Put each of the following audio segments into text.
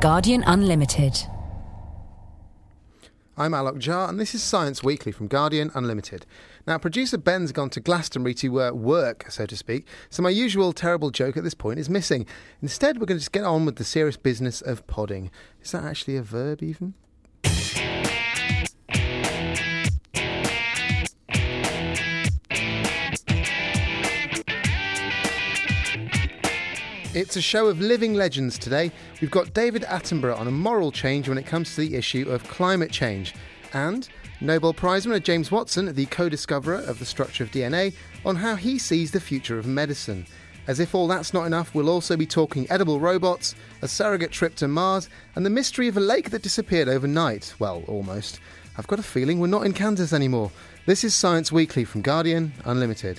Guardian Unlimited. I'm Alok Jha, and this is Science Weekly from Guardian Unlimited. Now, producer Ben's gone to Glastonbury to work, so to speak, so my usual terrible joke at this point is missing. Instead, we're going to just get on with the serious business of podding. Is that actually a verb, even? It's a show of living legends today. We've got David Attenborough on a moral change when it comes to the issue of climate change. And Nobel Prize winner James Watson, the co-discoverer of the structure of DNA, on how he sees the future of medicine. As if all that's not enough, we'll also be talking edible robots, a surrogate trip to Mars, and the mystery of a lake that disappeared overnight. Well, almost. I've got a feeling we're not in Kansas anymore. This is Science Weekly from Guardian Unlimited.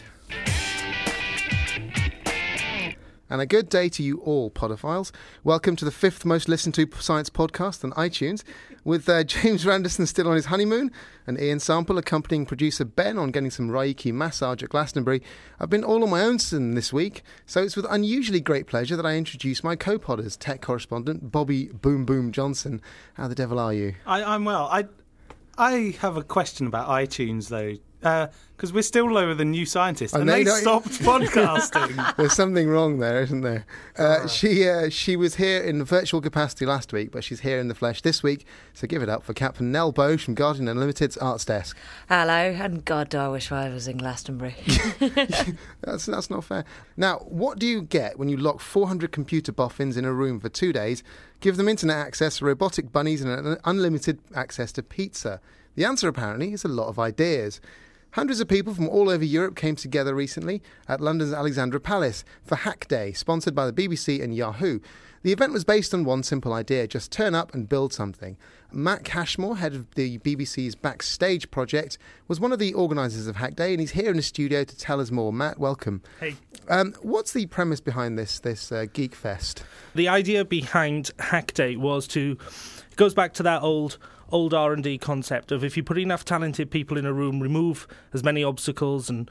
And a good day to you all, podophiles. Welcome to the 5th most listened to science podcast on iTunes, with James Randerson still on his honeymoon, and Ian Sample accompanying producer Ben on getting some Reiki massage at Glastonbury. I've been all on my own this week, so it's with unusually great pleasure that I introduce my co-podders, tech correspondent Bobby Boom Boom Johnson. How the devil are you? I'm well. I have a question about iTunes, though. Because we're still lower than New Scientist, and they stopped podcasting. There's something wrong there, isn't there? She was here in virtual capacity last week, but she's here in the flesh this week. So give it up for Captain Nell Boge from Guardian Unlimited's Arts Desk. Hello, and God, I wish I was in Glastonbury. That's not fair. Now, what do you get when you lock 400 computer boffins in a room for 2 days, give them internet access, robotic bunnies, and unlimited access to pizza? The answer, apparently, is a lot of ideas. Hundreds of people from all over Europe came together recently at London's Alexandra Palace for Hack Day, sponsored by the BBC and Yahoo. The event was based on one simple idea: just turn up and build something. Matt Cashmore, head of the BBC's Backstage project, was one of the organisers of Hack Day, and he's here in the studio to tell us more. Matt, welcome. Hey. What's the premise behind this Geek Fest? The idea behind Hack Day it goes back to that old R&D concept of, if you put enough talented people in a room, remove as many obstacles and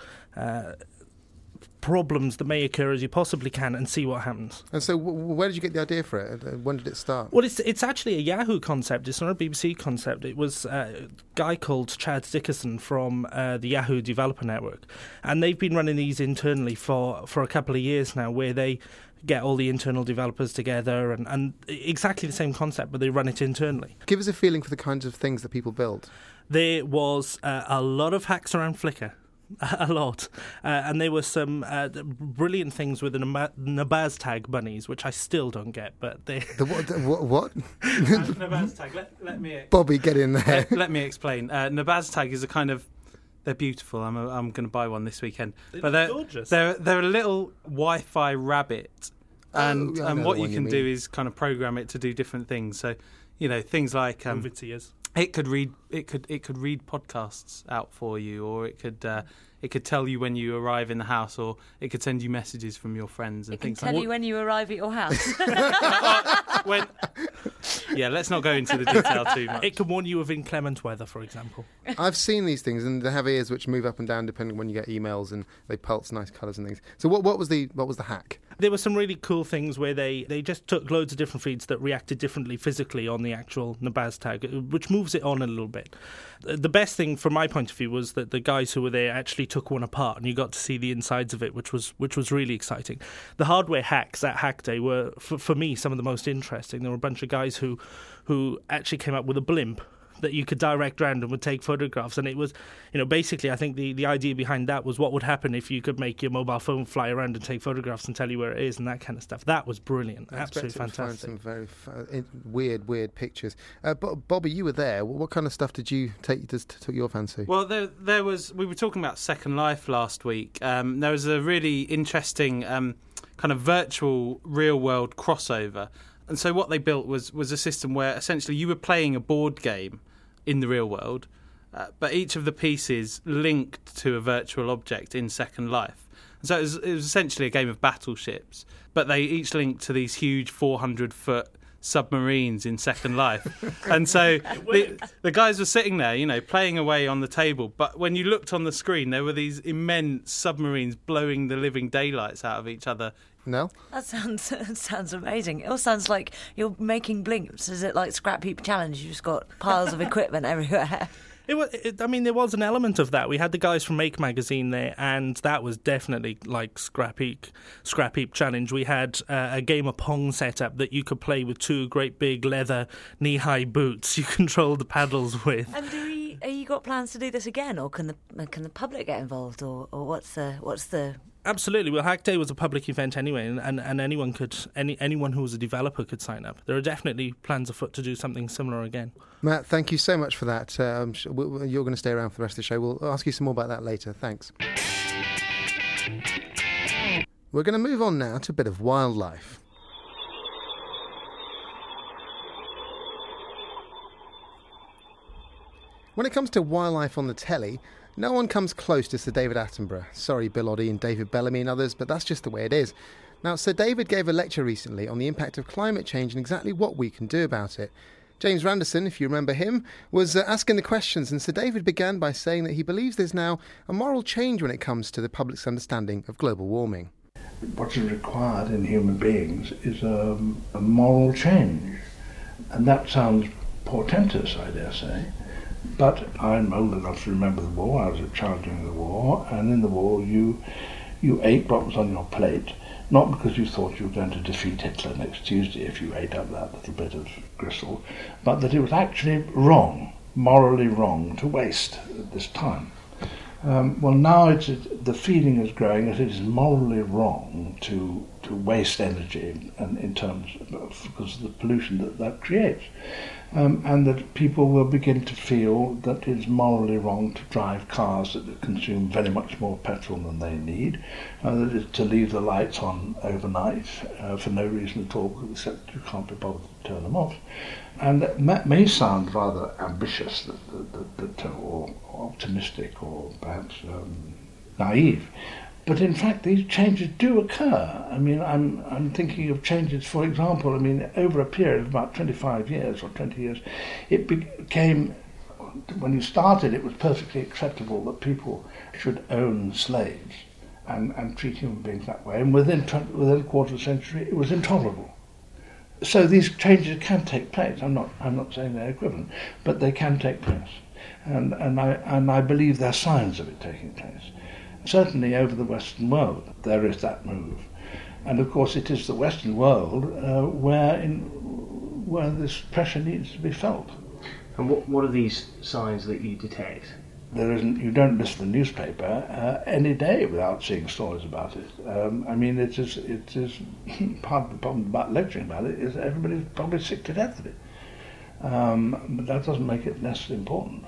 problems that may occur as you possibly can, and see what happens. And so where did you get the idea for it? When did it start? Well, it's actually a Yahoo concept. It's not a BBC concept. It was a guy called Chad Dickerson from the Yahoo Developer Network, and they've been running these internally for a couple of years now, where they get all the internal developers together and exactly the same concept, but they run it internally. Give us a feeling for the kinds of things that people build. There was a lot of hacks around Flickr. A lot. And there were some brilliant things with the Nabaz tag bunnies, which I still don't get, but they... What? Nabaz tag, let me... Bobby, get in there. Let me explain. Nabaz tag is a kind of... They're beautiful. I'm going to buy one this weekend. But they're gorgeous. They're a little Wi-Fi rabbit, and what you can do is kind of program it to do different things. So, things like Move its ears. It could read podcasts out for you, or it could tell you when you arrive in the house, or it could send you messages from your friends and things like that. It can tell you when you arrive at your house. Let's not go into the detail too much. It can warn you of inclement weather, for example. I've seen these things, and they have ears which move up and down depending on when you get emails, and they pulse nice colours and things. So what was the hack? There were some really cool things where they just took loads of different feeds that reacted differently physically on the actual Nabaz tag, which moves it on a little bit. The best thing from my point of view was that the guys who were there actually took one apart, and you got to see the insides of it, which was really exciting. The hardware hacks at Hack Day were, for me, some of the most interesting. There were a bunch of guys who actually came up with a blimp that you could direct round and would take photographs, and it was, basically, I think the idea behind that was what would happen if you could make your mobile phone fly around and take photographs and tell you where it is and that kind of stuff. That was brilliant, absolutely fantastic. Find some very weird pictures. Bobby, you were there. What kind of stuff did you take that took your fancy? Well, there was. We were talking about Second Life last week. There was a really interesting kind of virtual real world crossover. And so what they built was a system where essentially you were playing a board game in the real world, but each of the pieces linked to a virtual object in Second Life. And so it was essentially a game of battleships, but they each linked to these huge 400-foot submarines in Second Life. And so the guys were sitting there, playing away on the table, but when you looked on the screen, there were these immense submarines blowing the living daylights out of each other Nell? That sounds amazing. It all sounds like you're making blimps. Is it like Scrap Heap Challenge? You've just got piles of equipment everywhere. There was an element of that. We had the guys from Make magazine there, and that was definitely like Scrap Heap Challenge. We had a game of Pong set up that you could play with two great big leather knee-high boots you control the paddles with. And are you got plans to do this again, or can the public get involved, or what's the Absolutely. Well, Hack Day was a public event anyway, and anyone who was a developer could sign up. There are definitely plans afoot to do something similar again. Matt, thank you so much for that. You're going to stay around for the rest of the show. We'll ask you some more about that later. Thanks. We're going to move on now to a bit of wildlife. When it comes to wildlife on the telly, no one comes close to Sir David Attenborough. Sorry, Bill Oddie and David Bellamy and others, but that's just the way it is. Now, Sir David gave a lecture recently on the impact of climate change and exactly what we can do about it. James Randerson, if you remember him, was asking the questions, and Sir David began by saying that he believes there's now a moral change when it comes to the public's understanding of global warming. What is required in human beings is a moral change, and that sounds portentous, I dare say. But I'm old enough to remember the war. I was a child during the war, and in the war you ate what was on your plate, not because you thought you were going to defeat Hitler next Tuesday if you ate up that little bit of gristle, but that it was actually wrong, morally wrong, to waste at this time. Well, now the feeling is growing that it is morally wrong to waste energy, and in terms because of the pollution that creates. And that people will begin to feel that it's morally wrong to drive cars that consume very much more petrol than they need, that it's to leave the lights on overnight for no reason at all, except you can't be bothered to turn them off. And that may sound rather ambitious or optimistic or perhaps naive. But in fact, these changes do occur. I mean, I'm thinking of changes, for example, over a period of about 25 years or 20 years, it became, when you started, it was perfectly acceptable that people should own slaves and treat human beings that way. And within a quarter of a century, it was intolerable. So these changes can take place. I'm not saying they're equivalent, but they can take place. And I believe there are signs of it taking place. Certainly over the Western world there is that move, and of course it is the Western world where this pressure needs to be felt. And what are these signs that you detect? You don't miss the newspaper any day without seeing stories about it. It is part of the problem about lecturing about it is everybody's probably sick to death of it, but that doesn't make it less important.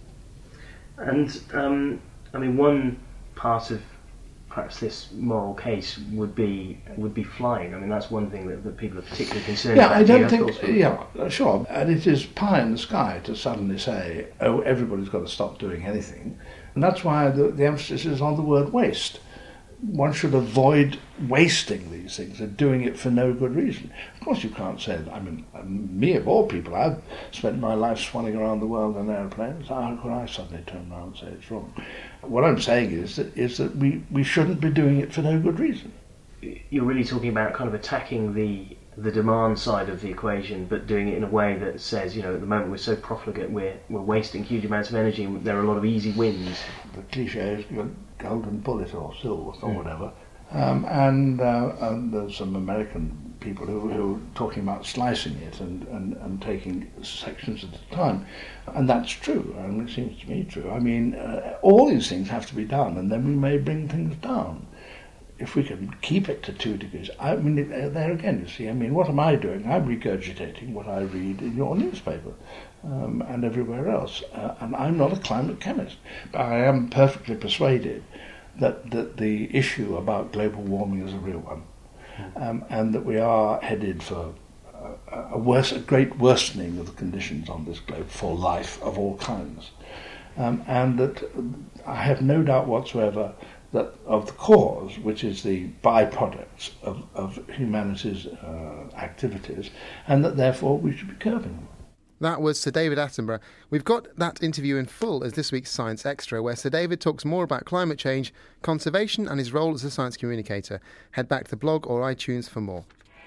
And one part of perhaps this moral case would be flying. That's one thing that people are particularly concerned about. I don't think. Yeah, sure. And it is pie in the sky to suddenly say, "Oh, everybody's got to stop doing anything," and that's why the emphasis is on the word waste. One should avoid wasting these things and doing it for no good reason. Of course, you can't say that. Me of all people, I've spent my life swanning around the world in airplanes. How could I suddenly turn around and say it's wrong? What I'm saying is that we shouldn't be doing it for no good reason. You're really talking about kind of attacking the demand side of the equation, but doing it in a way that says, at the moment we're so profligate, we're wasting huge amounts of energy, and there are a lot of easy wins. The cliche is golden bullet or silver or whatever. And there's some American people who are talking about slicing it and taking sections at a time. And that's true, and it seems to me true. All these things have to be done, and then we may bring things down. If we can keep it to 2 degrees, there again, you see, what am I doing? I'm regurgitating what I read in your newspaper and everywhere else. And I'm not a climate chemist. But I am perfectly persuaded that the issue about global warming is a real one, and that we are headed for a great worsening of the conditions on this globe for life of all kinds. And that I have no doubt whatsoever that of the cause, which is the byproducts of humanity's activities, and that therefore we should be curbing them. That was Sir David Attenborough. We've got that interview in full as this week's Science Extra, where Sir David talks more about climate change, conservation and his role as a science communicator. Head back to the blog or iTunes for more.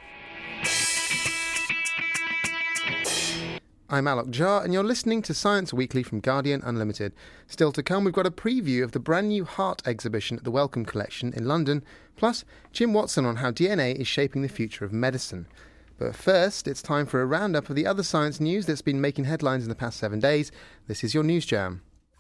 I'm Alok Jha, and you're listening to Science Weekly from Guardian Unlimited. Still to come, we've got a preview of the brand new Heart exhibition at the Wellcome Collection in London, plus Jim Watson on how DNA is shaping the future of medicine. But first, it's time for a roundup of the other science news that's been making headlines in the past 7 days. This is your News Jam.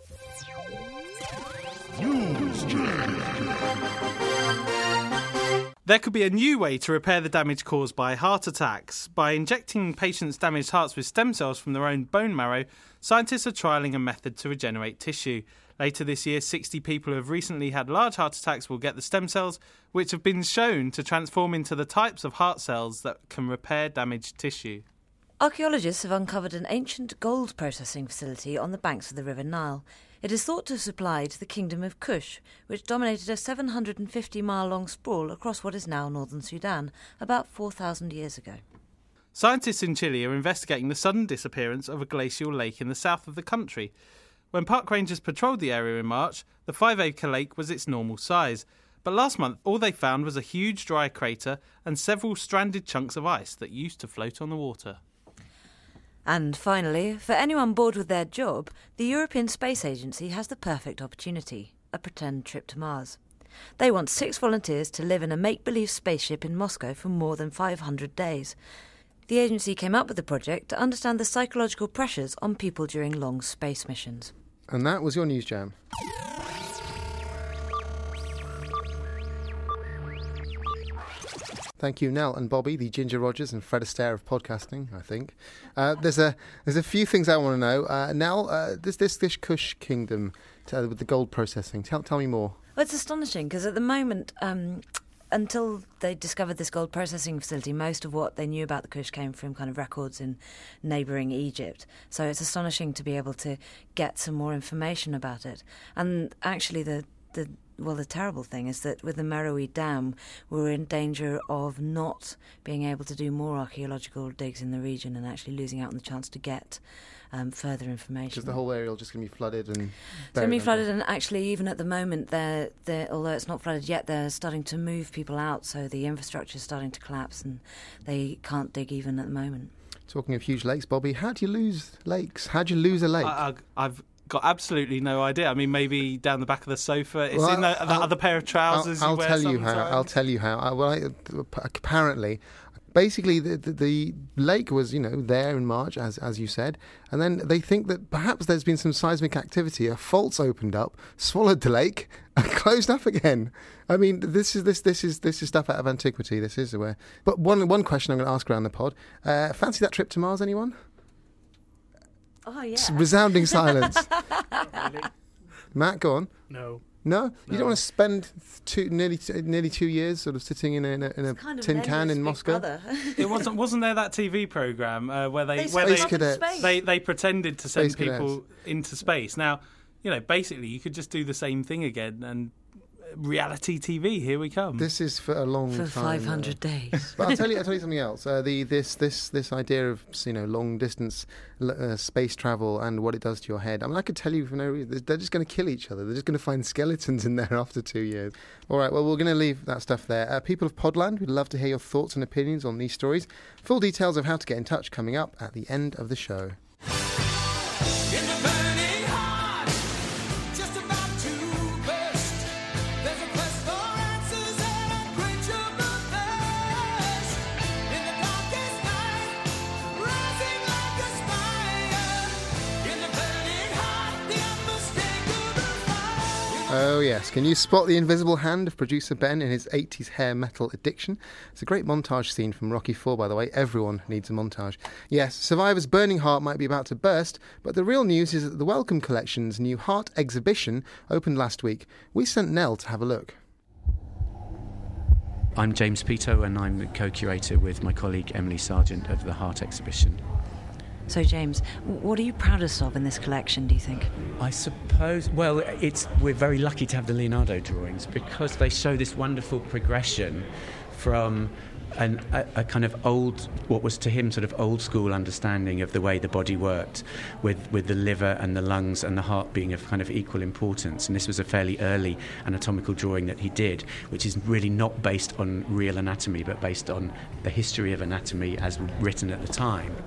There could be a new way to repair the damage caused by heart attacks. By injecting patients' damaged hearts with stem cells from their own bone marrow, scientists are trialling a method to regenerate tissue. Later this year, 60 people who have recently had large heart attacks will get the stem cells, which have been shown to transform into the types of heart cells that can repair damaged tissue. Archaeologists have uncovered an ancient gold processing facility on the banks of the River Nile. It is thought to have supplied the Kingdom of Kush, which dominated a 750-mile-long sprawl across what is now northern Sudan, about 4,000 years ago. Scientists in Chile are investigating the sudden disappearance of a glacial lake in the south of the country. When park rangers patrolled the area in March, the 5-acre lake was its normal size. But last month, all they found was a huge dry crater and several stranded chunks of ice that used to float on the water. And finally, for anyone bored with their job, the European Space Agency has the perfect opportunity, a pretend trip to Mars. They want 6 volunteers to live in a make-believe spaceship in Moscow for more than 500 days. The agency came up with the project to understand the psychological pressures on people during long space missions. And that was your News Jam. Thank you, Nell and Bobby, the Ginger Rogers and Fred Astaire of podcasting, I think. There's a few things I want to know. Nell, this Kush Kingdom with the gold processing, tell me more. Well, it's astonishing because at the moment, until they discovered this gold processing facility, most of what they knew about the Kush came from kind of records in neighbouring Egypt. So it's astonishing to be able to get some more information about it. And actually the terrible thing is that with the Merowe Dam, we're in danger of not being able to do more archaeological digs in the region and actually losing out on the chance to get further information. Because the whole area will just going to be flooded and... It's going to be flooded, and actually even at the moment, they're, although it's not flooded yet, they're starting to move people out, so the infrastructure is starting to collapse and they can't dig even at the moment. Talking of huge lakes, Bobby, how do you lose lakes? How do you lose a lake? I've got absolutely no idea. I mean, maybe down the back of the sofa. It's in that other pair of trousers you wear sometimes. I'll tell you how. Apparently, basically, the lake was, there in March, as you said, and then they think that perhaps there's been some seismic activity. A fault's opened up, swallowed the lake, and closed up again. I mean, this is stuff out of antiquity. This is where. But one question I'm going to ask around the pod: fancy that trip to Mars, anyone? Oh, yeah. Resounding silence. Really? Matt, go on. No. No? You don't want to spend nearly 2 years sort of sitting in a tin can in Moscow? It wasn't there that TV program where they pretended to send people into space. Now, basically you could just do the same thing again and reality TV, here we come. This is for a long time. For 500 days. But I'll tell you something else. This idea of long distance space travel and what it does to your head. I mean, I could tell you for no reason. They're just going to kill each other. They're just going to find skeletons in there after 2 years. All right, well, we're going to leave that stuff there. People of Podland, we'd love to hear your thoughts and opinions on these stories. Full details of how to get in touch coming up at the end of the show. Oh yes, can you spot the invisible hand of producer Ben in his 80s hair metal addiction? It's a great montage scene from Rocky IV, by the way. Everyone needs a montage. Yes, Survivor's burning heart might be about to burst, but the real news is that the Wellcome Collection's new Heart exhibition opened last week. We sent Nell to have a look. I'm James Peto and I'm co-curator with my colleague Emily Sargent of the Heart exhibition. So, James, what are you proudest of in this collection, do you think? I suppose, well, we're very lucky to have the Leonardo drawings because they show this wonderful progression from a kind of old, what was to him sort of old school understanding of the way the body worked, with the liver and the lungs and the heart being of kind of equal importance. And this was a fairly early anatomical drawing that he did, which is really not based on real anatomy, but based on the history of anatomy as written at the time.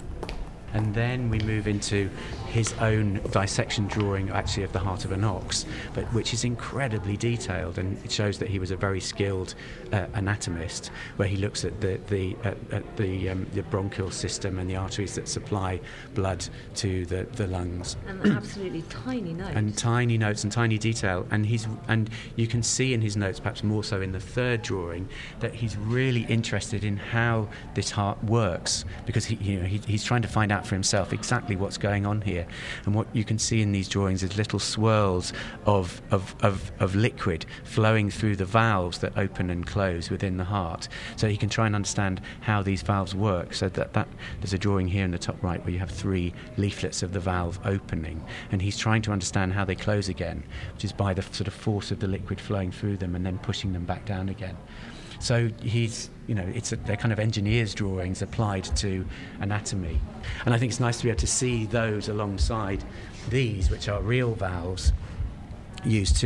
And then we move into his own dissection drawing, actually, of the heart of an ox, but which is incredibly detailed, and it shows that he was a very skilled anatomist, where he looks at the bronchial system and the arteries that supply blood to the lungs. And absolutely tiny notes. And tiny notes and tiny detail, and you can see in his notes, perhaps more so in the third drawing, that he's really interested in how this heart works, because he's trying to find out for himself exactly what's going on here. And what you can see in these drawings is little swirls of liquid flowing through the valves that open and close within the heart. So he can try and understand how these valves work. So that there's a drawing here in the top right where you have 3 leaflets of the valve opening, and he's trying to understand how they close again, which is by the sort of force of the liquid flowing through them and then pushing them back down again. So they're kind of engineer's drawings applied to anatomy. And I think it's nice to be able to see those alongside these, which are real valves used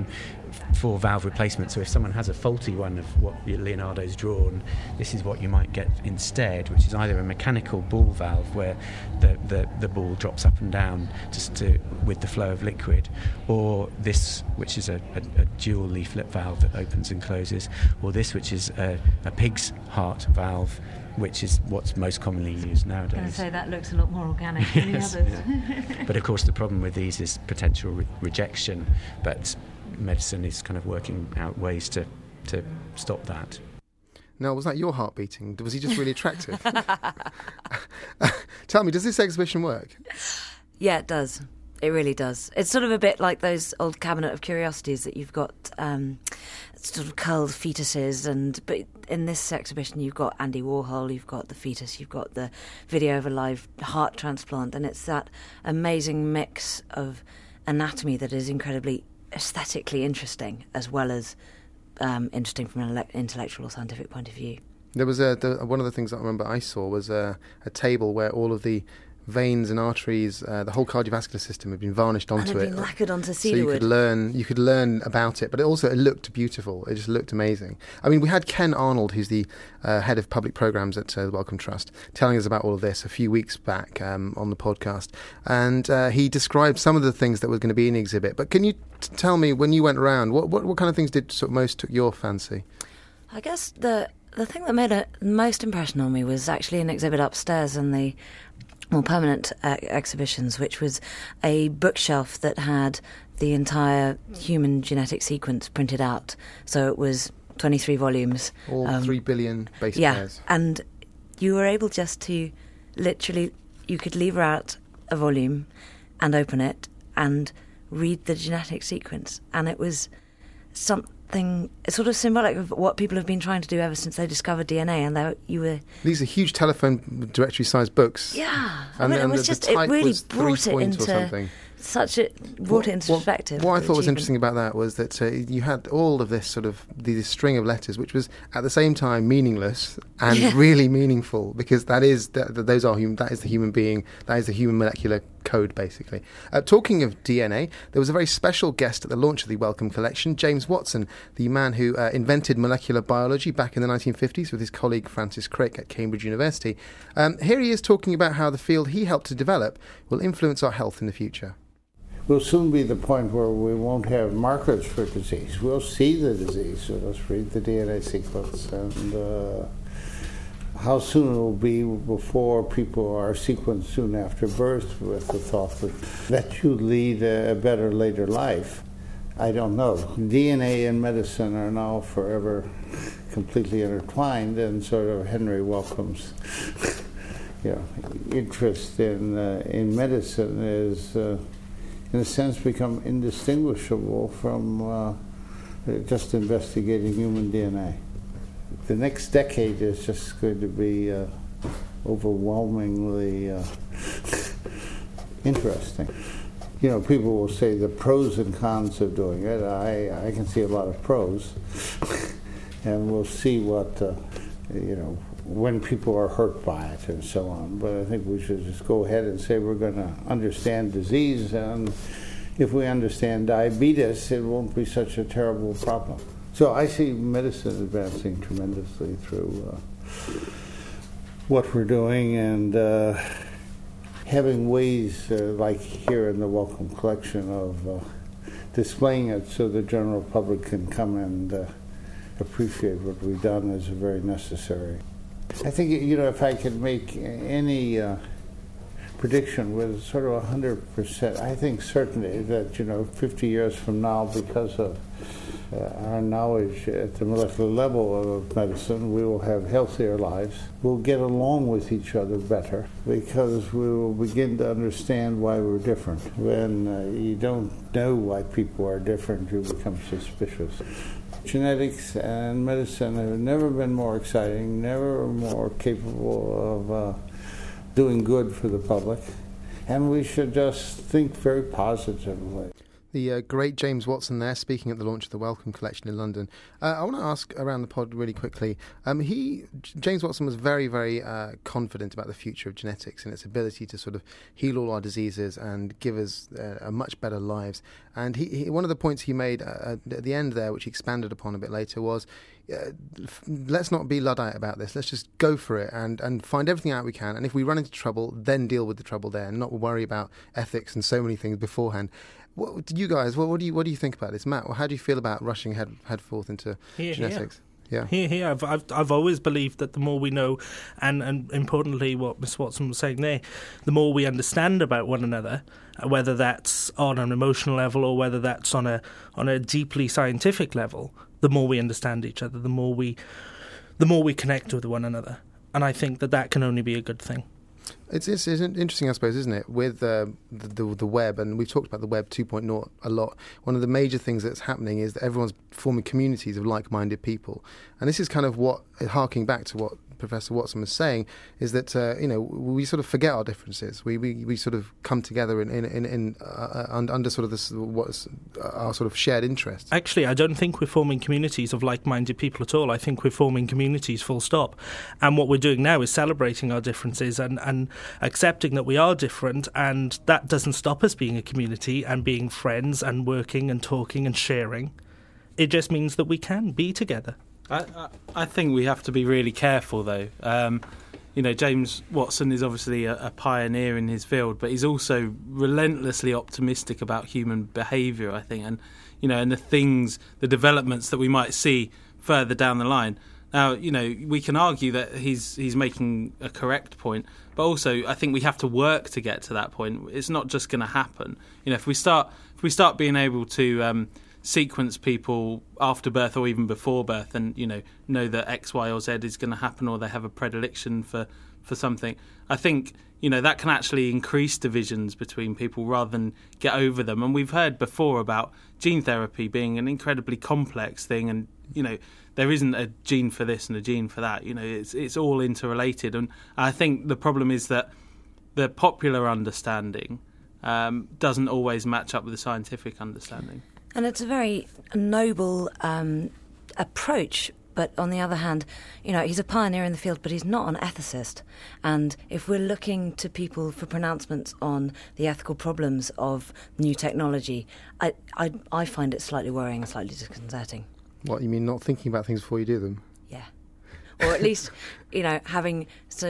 for valve replacement. So if someone has a faulty one of what Leonardo's drawn, this is what you might get instead, which is either a mechanical ball valve where the ball drops up and down with the flow of liquid, or this, which is a dual leaflet valve that opens and closes, or this, which is a pig's heart valve, which is what's most commonly used nowadays. I was going to say that looks a lot more organic than the others. Yeah. But of course the problem with these is potential rejection, but medicine is kind of working out ways to stop that. Now, was that your heart beating? Was he just really attractive? Tell me, does this exhibition work? Yeah, it does. It really does. It's sort of a bit like those old cabinet of curiosities that you've got sort of curled fetuses, but in this exhibition you've got Andy Warhol, you've got the fetus, you've got the video of a live heart transplant, and it's that amazing mix of anatomy that is incredibly aesthetically interesting, as well as interesting from an intellectual or scientific point of view. There was one of the things that I remember I saw was a table where all of the veins and arteries, the whole cardiovascular system had been varnished onto it. And had been lacquered onto cedar wood. So you could learn about it, but it looked beautiful. It just looked amazing. I mean, we had Ken Arnold, who's the head of public programs at the Wellcome Trust, telling us about all of this a few weeks back on the podcast, and he described some of the things that were going to be in the exhibit. But can you tell me, when you went around, what kind of things did most took your fancy? I guess the thing that made a most impression on me was actually an exhibit upstairs in the more permanent exhibitions, which was a bookshelf that had the entire human genetic sequence printed out. So it was 23 volumes. All 3 billion base pairs. And you were able just to literally, you could lever out a volume and open it and read the genetic sequence. And it was something sort of symbolic of what people have been trying to do ever since they discovered DNA. And these are huge telephone directory-sized books. Yeah, and it was just, it really brought it into perspective. What I thought was interesting about that was that you had all of this this string of letters, which was at the same time meaningless and really meaningful, because that is the human being, that is the human molecular code, basically. Talking of DNA, there was a very special guest at the launch of the Wellcome Collection, James Watson, the man who invented molecular biology back in the 1950s with his colleague Francis Crick at Cambridge University. Here he is talking about how the field he helped to develop will influence our health in the future. We'll soon be the point where we won't have markers for disease. We'll see the disease, so let's read the DNA sequence, and how soon it will be before people are sequenced soon after birth with the thought that you lead a better later life. I don't know. DNA and medicine are now forever completely intertwined, and sort of Henry Wellcome's interest in medicine is in a sense become indistinguishable from just investigating human DNA. The next decade is just going to be overwhelmingly interesting. People will say the pros and cons of doing it. I can see a lot of pros, and we'll see what when people are hurt by it and so on. But I think we should just go ahead and say we're going to understand disease, and if we understand diabetes, it won't be such a terrible problem. So I see medicine advancing tremendously through what we're doing, and having ways like here in the Wellcome Collection of displaying it so the general public can come and appreciate what we've done is very necessary. I think, if I could make any prediction with sort of 100%, I think certainly that, 50 years from now, because of our knowledge at the molecular level of medicine, we will have healthier lives. We'll get along with each other better because we will begin to understand why we're different. When you don't know why people are different, you become suspicious. Genetics and medicine have never been more exciting, never more capable of doing good for the public, and we should just think very positively. The great James Watson there, speaking at the launch of the Wellcome Collection in London. I want to ask around the pod really quickly. James Watson was very, very confident about the future of genetics and its ability to sort of heal all our diseases and give us much better lives. And he one of the points he made at the end there, which he expanded upon a bit later, was let's not be Luddite about this. Let's just go for it and find everything out we can. And if we run into trouble, then deal with the trouble there and not worry about ethics and so many things beforehand. What do you guys? What do you think about this, Matt? Well, how do you feel about rushing head forth into genetics? Yeah. Here. I've always believed that the more we know, and importantly, what Miss Watson was saying there, the more we understand about one another, whether that's on an emotional level or whether that's on a deeply scientific level, the more we understand each other, the more we connect with one another, and I think that can only be a good thing. It's interesting, I suppose, isn't it, with the web, and we've talked about the web 2.0 a lot. One of the major things that's happening is that everyone's forming communities of like-minded people. And this is kind of harking back to what Professor Watson was saying, is that we sort of forget our differences. We sort of come together in under sort of this what's our sort of shared interests. Actually, I don't think we're forming communities of like-minded people at all. I think we're forming communities full stop. And what we're doing now is celebrating our differences and accepting that we are different, and that doesn't stop us being a community and being friends and working and talking and sharing. It just means that we can be together. I think we have to be really careful, though. James Watson is obviously a pioneer in his field, but he's also relentlessly optimistic about human behaviour, I think, and the developments that we might see further down the line. Now, we can argue that he's making a correct point, but also I think we have to work to get to that point. It's not just going to happen. If we start being able to sequence people after birth or even before birth and know that X, Y or Z is going to happen, or they have a predilection for something, I think that can actually increase divisions between people rather than get over them. And we've heard before about gene therapy being an incredibly complex thing, and there isn't a gene for this and a gene for that. It's all interrelated, and I think the problem is that the popular understanding doesn't always match up with the scientific understanding. And it's a very noble approach, but on the other hand, he's a pioneer in the field, but he's not an ethicist. And if we're looking to people for pronouncements on the ethical problems of new technology, I find it slightly worrying and slightly disconcerting. What, you mean not thinking about things before you do them? Yeah. Or at least, having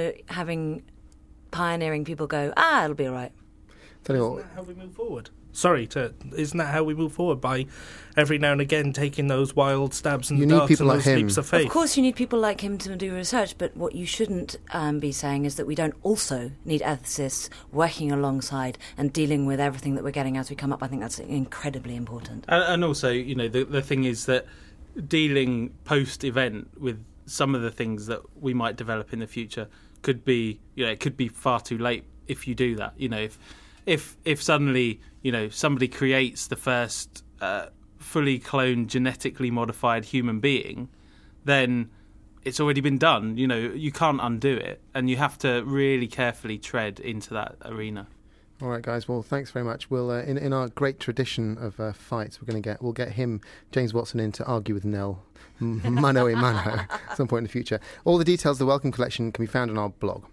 pioneering people go, it'll be all right. Isn't that how we move forward? Isn't that how we move forward? By every now and again taking those wild stabs in the dark and those leaps of faith? Of course you need people like him to do research, but what you shouldn't be saying is that we don't also need ethicists working alongside and dealing with everything that we're getting as we come up. I think that's incredibly important. And also, the thing is that dealing post-event with some of the things that we might develop in the future could be, it could be far too late if you do that. If suddenly, somebody creates the first fully cloned, genetically modified human being, then it's already been done. You can't undo it, and you have to really carefully tread into that arena. All right, guys. Well, thanks very much. We'll, in our great tradition of fights, we'll get him, James Watson, in to argue with Nell, mano a mano, at some point in the future. All the details of the Welcome Collection can be found on our blog.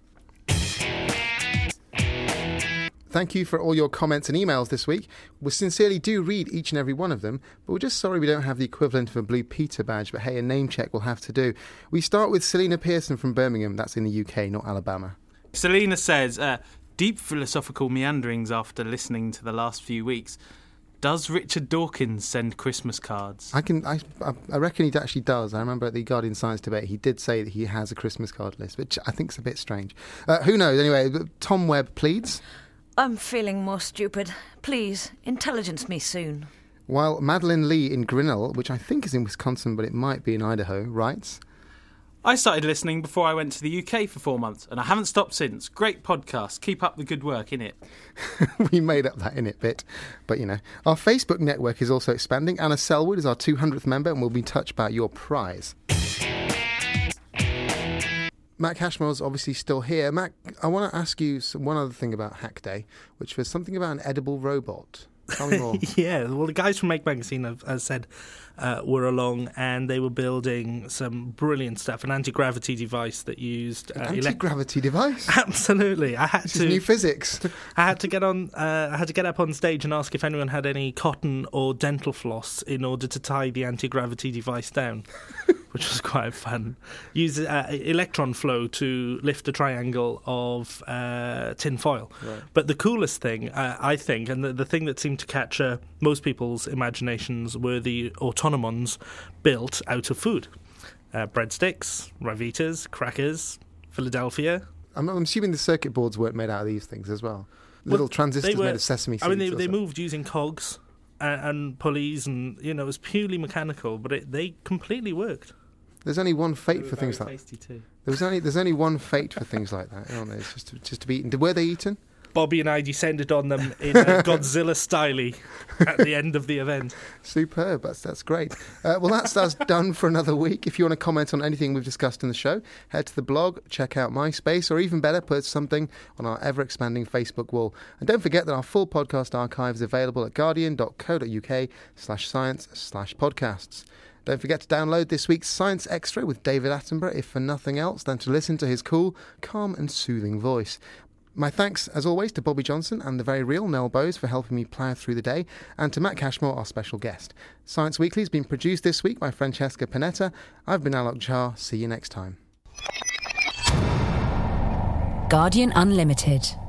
Thank you for all your comments and emails this week. We sincerely do read each and every one of them, but we're just sorry we don't have the equivalent of a Blue Peter badge, but hey, a name check will have to do. We start with Selina Pearson from Birmingham. That's in the UK, not Alabama. Selina says, deep philosophical meanderings after listening to the last few weeks. Does Richard Dawkins send Christmas cards? I reckon he actually does. I remember at the Guardian Science Debate, he did say that he has a Christmas card list, which I think is a bit strange. Who knows? Anyway, Tom Webb pleads. I'm feeling more stupid. Please, intelligence me soon. While Madeline Lee in Grinnell, which I think is in Wisconsin, but it might be in Idaho, writes... I started listening before I went to the UK for 4 months, and I haven't stopped since. Great podcast. Keep up the good work, innit? We made up that innit bit. But, you know. Our Facebook network is also expanding. Anna Selwood is our 200th member, and we'll be in touch about your prize. Matt Cashmore's obviously still here. Matt, I want to ask you one other thing about Hack Day, which was something about an edible robot. Tell me more. Yeah, well, the guys from Make Magazine have said were along, and they were building some brilliant stuff. An anti-gravity device that used anti-gravity device. Absolutely, This is new physics. I had to get on. I had to get up on stage and ask if anyone had any cotton or dental floss in order to tie the anti-gravity device down, which was quite fun. Use electron flow to lift a triangle of tin foil. Right. But the coolest thing, I think, and the thing that seemed to capture most people's imaginations were the autonomons built out of food. Breadsticks, Rivitas, crackers, Philadelphia. I'm assuming the circuit boards weren't made out of these things as well. Little transistors made of sesame seeds. I mean, they moved using cogs and pulleys, and it was purely mechanical, but they completely worked. There's only one fate for things like that. Tasty too. There's only one fate for things like that, aren't there? It's just to be eaten. Were they eaten? Bobby and I descended on them in a Godzilla style at the end of the event. Superb. That's great. Well, that's us done for another week. If you want to comment on anything we've discussed in the show, head to the blog, check out MySpace, or even better, put something on our ever-expanding Facebook wall. And don't forget that our full podcast archive is available at guardian.co.uk/science/podcasts. Don't forget to download this week's Science Extra with David Attenborough, if for nothing else than to listen to his cool, calm and soothing voice. My thanks, as always, to Bobby Johnson and the very real Nell Bowes for helping me plough through the day, and to Matt Cashmore, our special guest. Science Weekly has been produced this week by Francesca Panetta. I've been Alok Jha. See you next time. Guardian Unlimited.